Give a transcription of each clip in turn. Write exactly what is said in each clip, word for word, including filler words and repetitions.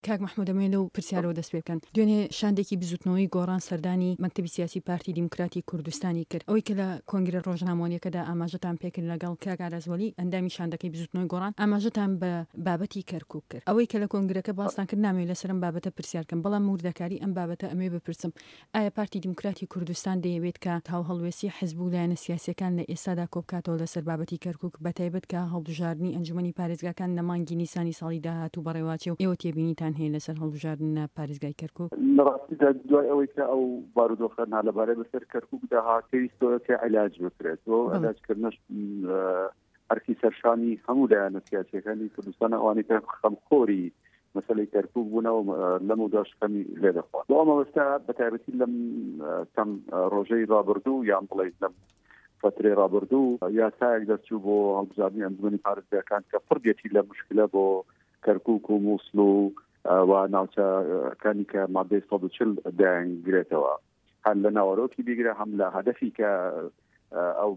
کاک محمود دەمێن لەو پرسیارەوە دەست پێ بکەن. دوێنێ شاندێکی بزوتنەوەی گۆڕان سەردانی مەکتەبی سیاسی پارتی دیموکراتی کوردستانی کرد. ئەوەی کە لە کۆنگرە ڕۆژنامەوەیەکەدا ئاماژەتان پێکرد لەگەڵ کاک ئارازوەلی ئەندامی شاندەکەی بزوتنەوەی گۆڕان ئاماژەتان بە بابەتی کەرکووک کرد. ئەوەی کە لە کۆنگرەکە باستان کرد نامێت لەسەرم بابەتە پرسیارکەم، بەڵام موردەکاری ئەم بابەتە ئەمێ بپرسم. ئایا پارتی دیموکراتی کوردستان دەیەوێت کە تاو هەڵوێستی حزب و لایەنە سیاسیەکان لە ئێستادا کۆبکاتەوە لەسەر بابەتی کەرکووک، بەتایبەت کە هەڵبژاردننی ئەنجومەنی پارێزگاکان لە مانگی نیسانی ساڵی داهاتوو بەڕێواچێ و ئێوە تێبینیتان هەیە لەسەر هەڵبژاردنە پارێزگای کەرکووک؟ لەڕاستیدا دوای ئەوەی کە ئەو بارودۆخەرنا لەبارەی بەسەر کەرکووک داها پێویستەوە کە عیلاج بکرێت و عیلاجکردنەش هەرکی سەرشانی هەموو لایەنە سیاسیەکانی کوردستان ئەوانەی کە خەمخۆری مەسەلەی کەرکووک بوونەوە لەم و داشتەکەمی لێ دەخوات. بۆ ئەمەوەستا بەتایبەتی لەم کەم ڕۆژەی ڕابردوو یان بڵێ لەم فترەی ڕابردوو یاسایەک دەرچوو بۆ هەڵبژاردننی ئەنجومەنی پارێزگاکان کە پڕگێتی لە موشکلە بۆ کەرکووک و مووسڵ و و ناوچەکانی کە مادەی سەد و چل دایانگرێتەوە، هەم لە ناوەڕۆکی بیگرە هەم لە هەدەفی کە ئەو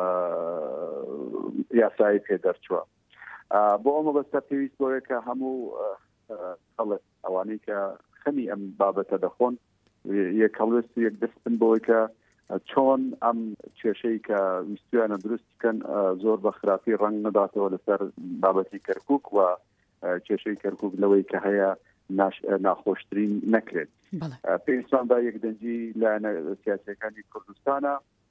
یاسایی پێ دەرچووە. بۆ ئەمە بەستە پێویست بۆیە کە هەموو خەڵک ئەوانەی کە خەمی ئەم بابەتە دەخۆن یەک هەڵوێست و یەک دەستن بۆی کە چۆن ئەم کێشەی کە ویستویانە دروست بکەن زۆر بە خراپی ڕەنگ نەداتەوە لەسەر بابەتی کەرکووک و کێشەی کەرکووک لەوەی کە هەیە ناخۆشترین نەکرێت. پێویستماندا یەکدەنگی لایەنە سیاسیەکانی کوردستانە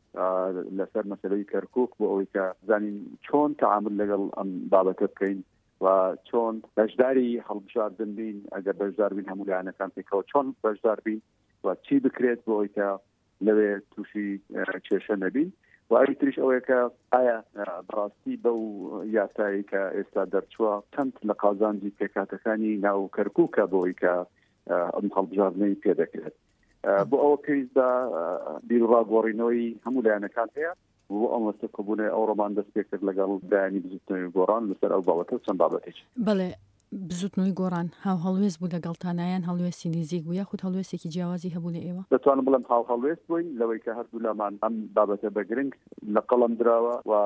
لەسەر مەسەلەی کەرکووک بۆ ئەوەی کە زانین چۆن تەعامل لەگەڵ ئەم بابەتە بکەین و چۆن بەشداری هەڵبژاردن بین، ئەگەر بەشدار بین هەموو لایەنەکان پێکەوە چۆن بەشدار بین و چی بکرێت بۆ ئەوەی کە لەوێ تووشی کێشە نەبین. و ئەوی تریش ئەوەیە کە ئایا بەڕاستی بەو یاسایی کە ئێستا دەرچووە چەند لە قازانجی پێکاتەکانی ناو کەرکووکە بۆی کە ئەم هەڵبژاردنەی پێ دەکرێت. بۆ ئەوە پێویستە بیرڕاگۆڕینەوەی هەموو لایەنەکان هەیە بۆ ئەمەستە کۆبوونەوەی ئەو ڕۆمان دەست پێ کرد لەگەڵ دایانی بزوتنەوەی گۆڕان لەسەر ئەو بابەتە چەند بابەتێک. بەڵێ بزوتنەوەی گۆڕان هاو هەڵوێست بوو لەگەڵتانایان هەڵوێستی نزیک بوو یاخود هەڵوێستێکی جیاوازی هەبوو لە ئێوە؟ دەتوانم بڵم هاو هەڵوێست بووین لەوەی کە هەردوو لامان ئەم بابەتە بەگرنگ لە قەڵەم دراوە و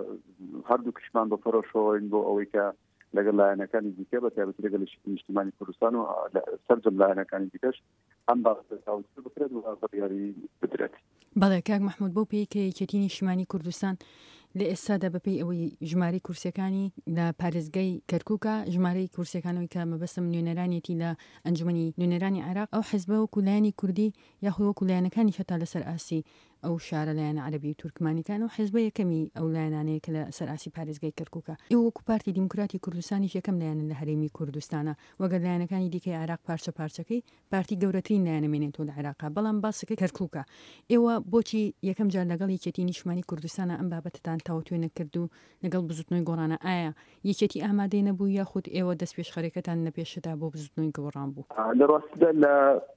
هەردوو کشمان بە پەرۆشەوەین بۆ ئەوەی کە لەگەڵ لایەنەکانی دیکە بەتایبەتی لەگەڵ نیشتیمانی کوردستان و سەرجەم لایەنەکانی دیکەش ئەم بابەتە تاوتر بکرێت و بڕیاری بدرێت. بەڵێ کاک محمود بۆ پێی کە یەکێتی نیشتیمانی کوردستان لە ئێستادا بەپێی ئەوەی ژمارەی کورسەکانی لە پارێزگای کەرکووکە ژمارەی کورسەکانەوەی کە مەبەستم نوێنەرانێتی لە ئەنجومەنی نوێنەرانی عێراق ئەو حیزبە وەکو لایەنی کوردی یاخود وەکو لایەنەکانی هەتا لەسەر ئاسی ئەو شارە لایەنە عەرەبی و تورکمانیکان و حیزبە یەکەمی ئەو لایەنانەیە کە لە سەر ئاسی پارێزگای کەرکووکە. ئێوە وەکو پارتی دیموکراتی کوردستانیش یەکەم لایەنە لە هەرێمی کوردستانە وەگەر لایەنەکانی دیکەی عێراق پارچە پارچەکەی پارتی گەورەترین لایەنەمێنێتەوە لە عێراقا، بەڵام باسەکە کەرکووکە. ئێوە بۆچی یەکەم جار لەگەڵ یەکێتی نیشتیمانی کوردستانە ئەم بابەتتان تاوتوێ نەکرد و لەگەڵ بزوتنەوەی گۆڕانە؟ ئایا یەکێتی ئامادەی نەبوو یاخود ئێوە دەست پێش خەرێکەتان نەپێشدا بۆ بزوتنەوەی گۆڕان بوو؟ لە ڕاستیدا لە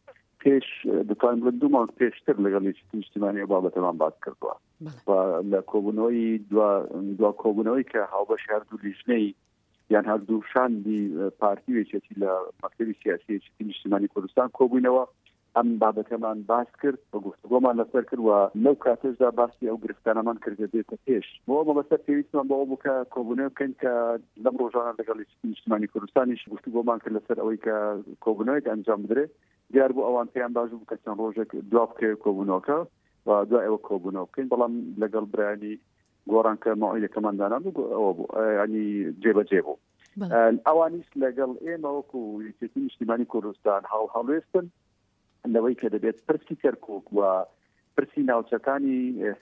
پێش دەتوانم بڵێم دوو مانگ پێشتر لەگەڵ یەکێتی نیشتیمانی بابەتەمان باس کردووە و لە کۆبوونەوەی دوا کۆبوونەوەی کە هاوبەش هەردوو لیژنەی یان هەردوو شاندی پارتی وێچێتی لە مەکتەبی سیاسی یەکێتی نیشتیمانی کوردستان کۆبوونەوە ئەم بابەتەمان باس کرد بە گفتوگۆمان لەسەر کرد و لەو کاتەشدا باسی ئەو گرفتانەمان کردە دێتە پێش. بۆ مەبەستە پێویستمان بەوە بوو کە کۆبوونەوە بکەین کە لەم ڕۆژانە لەگەڵ یەکێتی نیشتیمانی کوردستانیش گفتوگۆمان کرد لەسەر ئەوەی کە کۆبوونەوەیەک ئەنجام بدرێت دیار بۆ ئەوان پێیان باش بوو کە چەند ڕۆژێک دوا بکەوێت کۆبوونەوەکە و دوای ئەوە کۆبوونەوە بکەین، بەڵام لەگەڵ برایانی گۆڕان کە مەوعیدەکەمان دانا بوو ئەوە بوو ینی جێبەجێ بوو. ئەوانیش لەگەڵ ئێمە وەکو یەکێتی نیشتیمانی کوردستان هاو هەڵوێستن لەوەی کە دەبێت پرسی کەرکووک و پرسی ناوچەکانی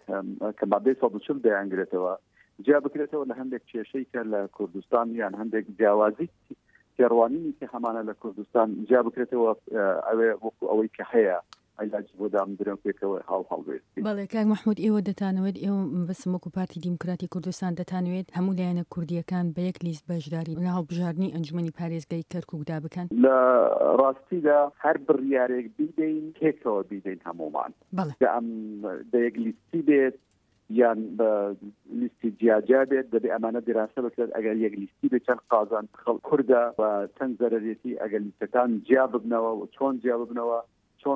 کە مادەی سەد و چل دەیانگرێتەوە جیا بکرێتەوە لە هەندێک کێشەی کە لە کوردستان یان هەندێک جیاوازی تێڕوانینی کە هەمانە لە کوردستان جیا بکرێتەوە ئەوێ وەکو ئەوەی کە هەیە عیلاجی بۆ دامدرێن پێکەوە هاو هەڵوێستی. بەڵێ کاک محمود ئێوە دەتانەوێت ئێوە بەسم وەکو پارتی دیموکراتی کوردستان دەتانەوێت هەموو لایەنە کوردیەکان بە یەک لیست بەشداری لە هەڵبژاردننی ئەنجومەنی پارێزگای کەرکووکدا بکەن؟ لە ڕاستیدا هەر بڕیارێک بیدەین تێکەوە بیدەین هەمومان ئەم بە یەک لیستی بێت یان بە لیستی جیاجا بێت دەبێ ئەمانە دراسە بکرێت ئەگەر یەک لیستی بێت چەند قازان کوردە و چەند زەرەرێتی ئەگەر لیستەکان جیا ببنەوە و چۆن جیا ببنەوە چۆن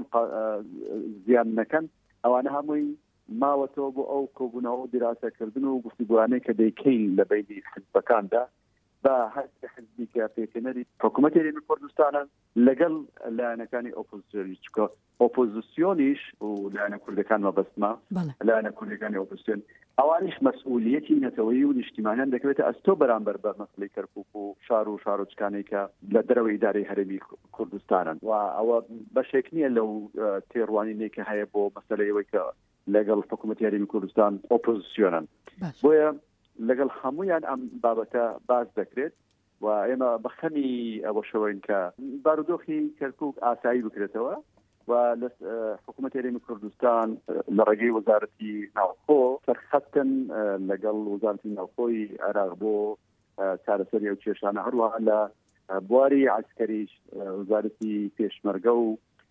زیان نەکەن ئەوانە هەمووی ماوەتەوە بۆ ئەو کۆبوونەوە و دراسەکردن و گفتوگوانەی کە دەیکەین لە بینی حزبەکاندا بە هەر حزبی کە پێکەنەری حکوومەتی هەرێمی کوردستانە لەگەڵ لایەنەکانی ئۆپۆزیسیۆنی چکە ئۆپۆزیسیۆنیش و لایەنە کوردەکان مەبەستمە لایەنە کوردەکانی ئۆپۆزیسیۆن ئەوانیش مەسئولیەتی نەتەوەیی و نیشتیمانیان دەکەوێتە ئەستۆ بەرامبەر بە مەسلەی کەرکووک و شار و شارۆچکانەی کە لە دەرەوەی ئیدارەی هەرێمی کوردستانن و ئەوە بەشێک نییە لەو تێڕوانینەی کە هەیە بۆ مەسەلەیەوەی کە لەگەڵ حکوومەتی هەرێمی کوردستان ئۆپۆزیسیۆنن بۆیە لەگەڵ هەمویان ئەم بابەتە باز دەکرێت و ئێمە بەخەمی ئەوە شەوەین کە بارودۆخی کەرکووک ئاسایی بکرێتەوە و لە حکوومەتی هەرێمی کوردستان لە ڕێگەی وەزارەتی ناوخۆ سەرخەتن لەگەڵ وەزارەتی ناوخۆی عێراق بۆ چارەسەری ئەو کێشانە هەروەها لە بواری عسکەریش وەزارەتی پێشمەرگە و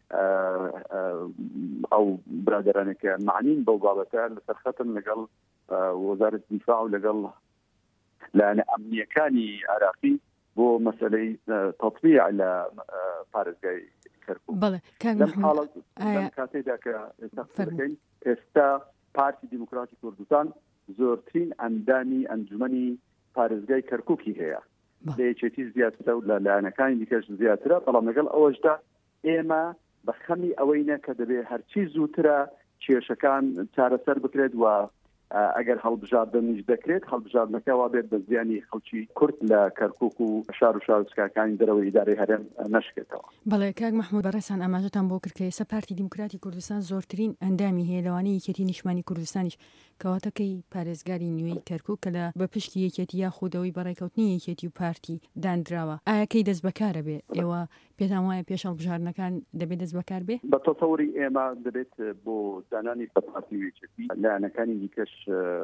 ئەو برادرانێکە معنین بەو بابەتە لە سەرخەتن لەگەڵ وەزارەتی دیفاع و لەگەڵ لایەنە ئەمنیەکانی عێراقی بۆ مەسەلەی تەطبیع لە پارێزگای کەرکووک. بەڵێ لەم کاتێدا کە ئێستا پارتی دیموکراتی کوردستان زۆرترین ئەندامی ئەنجومەنی پارێزگای کەرکووکی هەیە لە یەکێتی زیاترە و لە لایەنەکانی دیکەش زیاترە، بەڵام لەگەڵ ئەوەشدا ئێمە بە خەمی ئەوەینە کە دەبێ هەرچی زووترە کێشەکان چارەسەر بکرێت و ئەگەر هەڵبژاردنیش دەکرێت هەڵبژاردنەکەوا بێت بە زیانی خەڵکی کورد لە کەرکووک و شار و شارۆچکاکانی دەرەوەی ئیدارەی هەرێم نەشکێتەوە. بەڵێ کاک مەحموود بەڕێسان ئاماژەتان بۆ کرد کە ئێستا پارتی دیموکراتی کوردستان زۆرترین ئەندامی هەیە لەوانەیە یەکێتی نیشتیمانی کوردستانیش کەواتەکەی پارێزگاری نوێی کەرکووک کە لە بە پشتی یەکێتی یا خودەوەی بەڕێکەوتنی یەکێتی و پارتی دانراوە. ئایەکەی دەست بەکارە بێ ئێوە پێتان وایە پێش هەڵبژاردنەکان دەبێت دەست بەکار بێ؟ بە تەسەوری ئێمە دەبێت بۆ دانانی پارتی یەکێتی لایەنەکانی دیکەش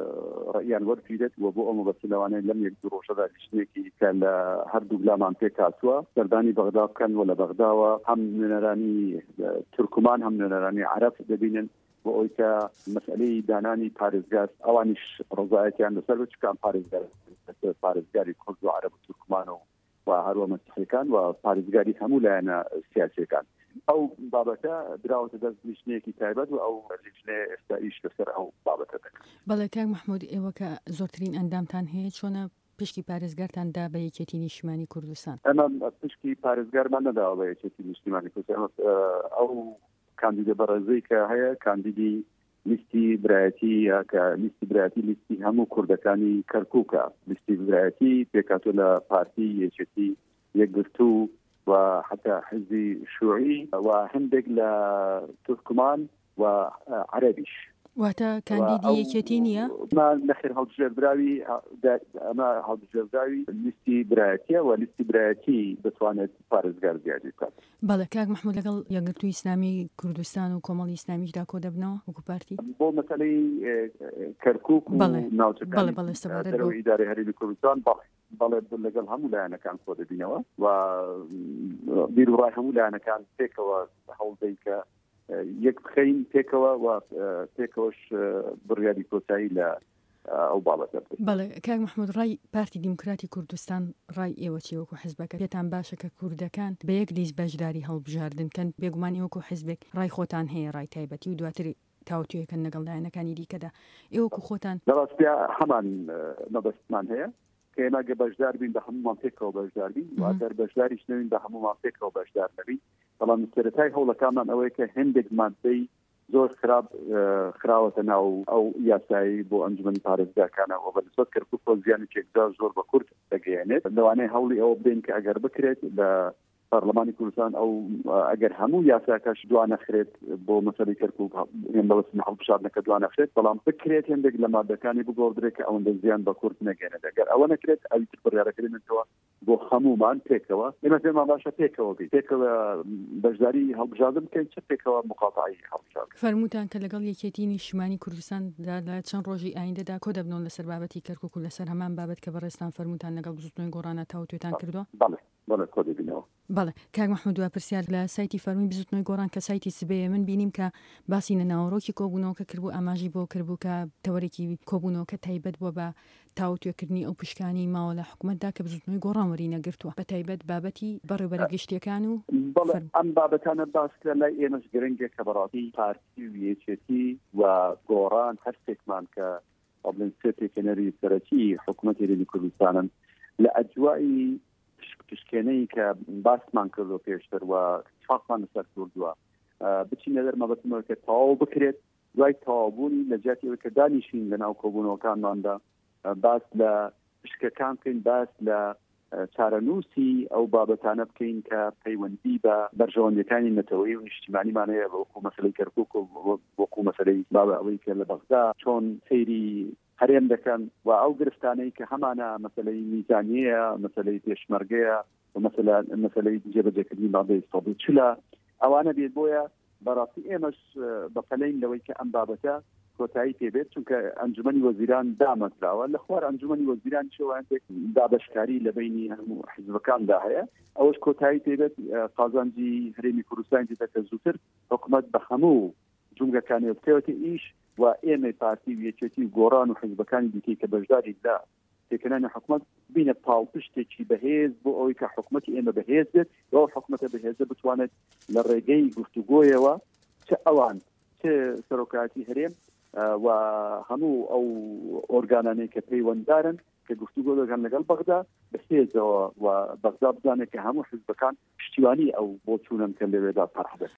ڕەیان وەرگیرێت و بۆ ئەمە بەسلەوانەیە لەم یەک دوو ڕۆژەدا لیژنێکی کە لە هەردوو گلامان پێک هاتووە سەردانی بەغدا بکەن و لە بەغداوە هەم نوێنەرانی تورکمان هەم نوێنەرانی عەرەب دەبینن بۆ ئەوەی کە مەسئلەی دانانی پارێزگار ئەوانیش ڕۆژایەتیان لەسەر بچکان پارێزگار پارێزگاری کورد و عەرەب و تورکمانەوە و هەروە مەسیحیەکان و پارێزگاری هەموو لایەنە سیاسیەکان. ئەو بابەتە دراوەتە دەست لیژنەیەکی تایبەت و ئەو لیژنێ ئێستائیش لەسەر ئەو بابەتە دەکەن. بەڵێ کاک مەحموود ئێوە کە زۆرترین ئەندامتان هەیە چۆنە پشتی پارێزگارتاندا بە یەکێتی نیشتیمانی کوردستان؟ ئەمە پشتی پارێزگارمان نەداوە بە یەکێتی نیشتیمانی کوردستان. ئەو کاندیدە بەڕێزەی کە هەیە کاندیدی لیستی برایەتی کە لیستی برایەتی لیستی هەموو کوردەکانی کەرکووکە لیستی برایەتی پێکاتوە لە پارتی یەکێتی یەکگرتوو و حتى حزبی شوعی و هەندێک لە تورکمان و عەرەبیش. واتە کاندیدی یەکێتی نییە؟ نەخێر هەڵبژێردراوی ئەمە هەڵبژێردراوی لیستی برایەتیە و لیستی برایەتی دەتوانێت پارێزگار زیادی بکات. بەڵێ کاک مەحموود لەگەڵ یەکگرتووی ئیسلامی کوردستان و کۆمەڵی ئیسلامیشدا کۆ دەبنەوە وەکو پارتی؟ بۆ مەسەلەی کەرکووک و ناوچەکانی دەرەوەی ئیدارەی هەرێمی کوردستان بەڵێ بەڵێ لەگەڵ هەموو لایەنەکان کۆ دەبینەوە و بیر و ڕای هەموو لایەنەکان پێکەوە هەوڵدەی کە یەک بخەین پێکەوە و پێکەوەش بڕیاری کۆتایی لە ئەو بابەتە. بەڵێ کاک مەحموود ڕای پارتی دیموکراتی کوردستان ڕای ئێوە چی وەکو حیزبەکە؟ پێتان باشە کە کوردەکان بە یەک لیست بەشداری هەڵبژاردن کەن بێگومان ئێوە وەکو حیزبێک ڕای خۆتان هەیە ڕای تایبەتی و دواتر تاوتوێکەن لەگەڵ لایەنەکانی دیکەدا ئێوە وەکو خۆتان؟ لەڕاستیا هەمان مەبەستمان هەیە کە ئێمە ئەگە بەشدار بین بە هەمومان پێکەوە بەشدار بین و ئەگەر بەشداریش نەبین بە هەمومان پێکەوە بەشدار نەبین. بەڵام سەرەتای هەوڵەکانمان ئەوەیە کە هەندێک مادەی زۆر خراپ خراوەتە ناو ئەو یاسایی بۆ ئەنجومەنی پارێزگاکانەوە بەنسبەت کەرکووک بۆ زیانی چێکدار زۆر بە کورد دەگەیەنێت. لەوانەیە هەوڵی ئەوە بدەین کە ئەگەر بکرێت لە پارلەمانی کوردستان ئەو ئەگەر هەموو یاساکەش دوانەخرێت بۆ مەسەلەی کەرکووک هێندەوەستنی هەڵبژاردنەکە دوانەخرێت بەڵام بکرێت هەندێک لە مادەکانی بگۆڕدرێت کە ئەوەندە زیان بە کورد نەگەێنێت. ئەگەر ئەوە نەکرێت ئەویتر بڕیارەکردنەوە بۆ هەمومان پێکەوە ئێمە پێمان باشە پێکەوە بێت پێکەوە بەشداری هەڵبژاردن بکەین چ پێکەوە مقاطعی هەڵبژاردن. فەرمووتان کە لەگەڵ یەکێتی نیشتیمانی کوردستاندا لە چەند ڕۆژی ئایندەدا کۆ دەبنەوە لەسەر بابەتی کەرکووک و لەسەر هەمان بابەت کە بەڕێستان فەرمووتان لەگەڵ بزوتنەوەی گۆڕانە تاوتوێتان کردووە؟ بەڵێ بەڵێ کۆ دەبینەوە. بەڵێ کاک مەحموود دوای پرسیار لە سایتی فەرمووی بزوتنەوەی گۆڕان کە سایتی سبەیە من بینیم کە باسی نەناوەڕۆکی کۆبوونەوەکە کردبوو ئاماژی بۆ کردبوو کە تەوەرێکی کۆبوونەوەکە تایبەت بووە بە تاوتوێکردنی ئەو پشکانی ماوە لە حکوومەتدا کە بزوتنەوەی گۆڕان وەری نەگرتووە بە تایبەت بابەتی بەڕێوەبەرە گشتیەکان و ئەم بابەتانە باسکرا لای ئێمەش گرنگێک کە بەڕاستی پارتی و یەکێتی و گۆڕان هەر شتێکمان کە ئۆبلنسێ پێکەنەری سەرەکی حکوومەتی هەرێمی کوردستانن لە ئەجوایی پشکێنەی کە باسمان کردو پێشتر و اتفاقمان لەسەر کردووە بچینە دەرمەبەتمەوە کە تەواو بکرێت دوای تەواوبوونی لە جیاتی ئەوەی کە دانیشین لەناو کۆبوونەوەکانماندا باس لە پشکەکان بکەین باس لە چارەنووسی ئەو بابەتانە بکەین کە پەیوەندی بە بەرژەوەندەکانی نەتەوەیی و نیشتیمانیمانەیە بە وەکو مەسەلەی کەرکووک و وەکو مەسەلەی بابە ئەوەی کە لە بەغدا چۆن سەیری هەرێم دەکەن و ئەو گرفتانەی کە هەمانە مەسەلەی میزانیەیە مەسەلەی پێشمەرگەیە و مەسەلەی جێبەجێکردنی مادەی سەد و چلە ئەوانە بێت بۆیە بەڕاستی ئێمەش بەپەلەین لەوەی کە ئەم بابەتە کۆتایی پێبێت چونکە ئەنجومەنی وەزیران دامەزراوە لە خوار ئەنجومەنی وەزیران شەوانێک دابەشکاری لە بینی هەموو حیزبەکاندا هەیە ئەوەش کۆتایی پێبێت قازانجی هەرێمی کوردستان دێتە زووتر حکوومەت بە هەموو جومگەکانی بکەوێتە ئیش و ئێمە پارتی و یەکێتی و گۆڕان و حیزبەکانی دیکەی کە بەشداری لا تێکەنانی حکوومەت بینە پاڵپشتێکی بەهێز بۆ ئەوەی کە حکوومەتی ئێمە بەهێز بێت ئەو حکوومەتە بەهێزە بتوانێت لە ڕێگەی گفتوگۆیەوە چه ئەوان چه سەرۆکایەتی هەرێم و هەموو ئەو ئۆرگانانەی کە پەیوەنددارن کە گفتوگۆ دەکەن لەگەڵ بەغدا بەهێزەوە و بەغدا بزانێت کە هەموو حیزبەکان پشتیوانی ئەو بۆ چوونن کە لەوێدا پەرح بێت.